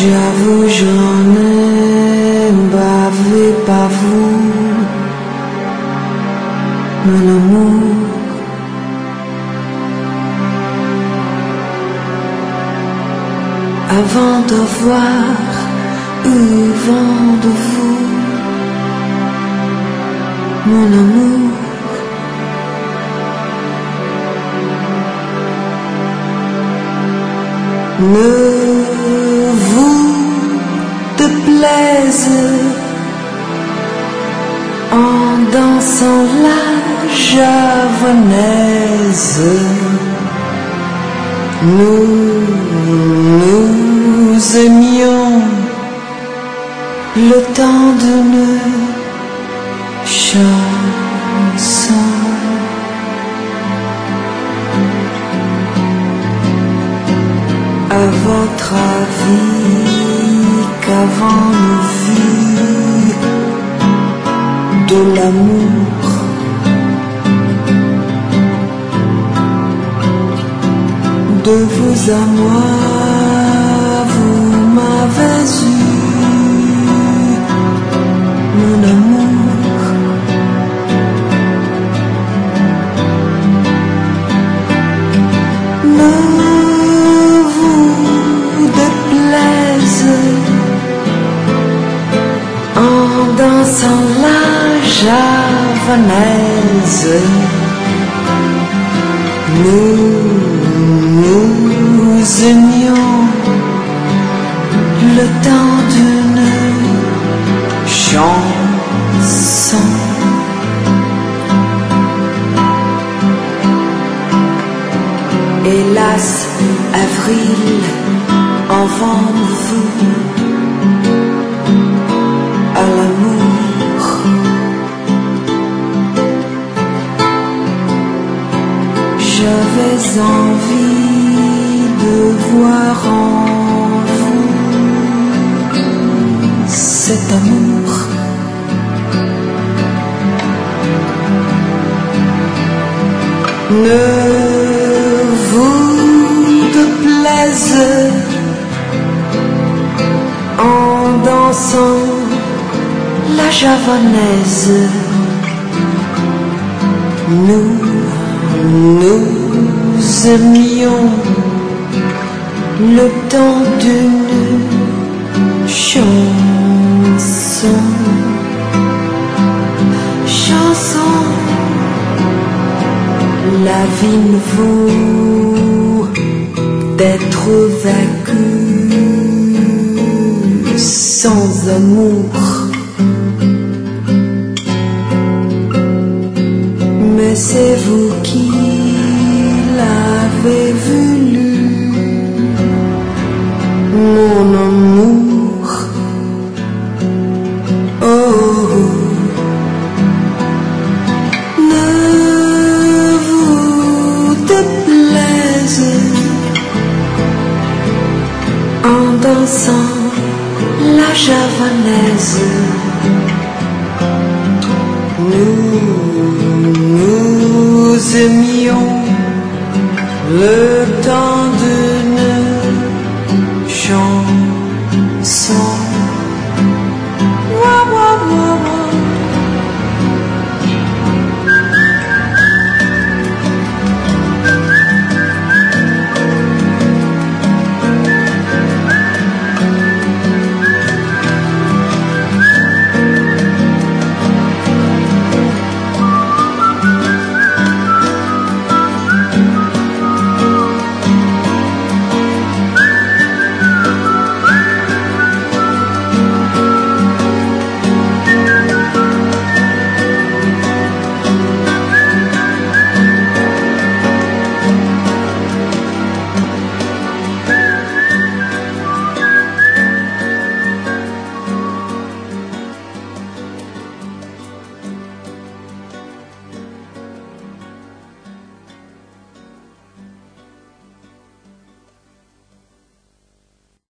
J'avoue, j'en ai bavé par vous, mon amour. Avant de voir au vent de vous, mon amour. Ne vous déplaise en dansant la javanaise. Nous aimions le temps d'une chanson. À votre avis, qu'avons-nous vu de l'amour? De vous à moi, vous m'avez eu, mon amour. Ne vous déplaise en dansant la javanaise. Nous aimions le temps d'une chanson. Hélas, avril, enfant-vous à l'amour. J'avais envie de voir en vous cet amour. Ne vous déplaise en dansant la javanaise. Nous aimions le temps d'une chanson. Chanson, la vie ne vaut d'être vaincue sans amour. Mais c'est vous qui l'avez voulu, mon amour. Oh, ne vous déplaise en dansant la javanaise. Nous aimions le temps d'une chanson.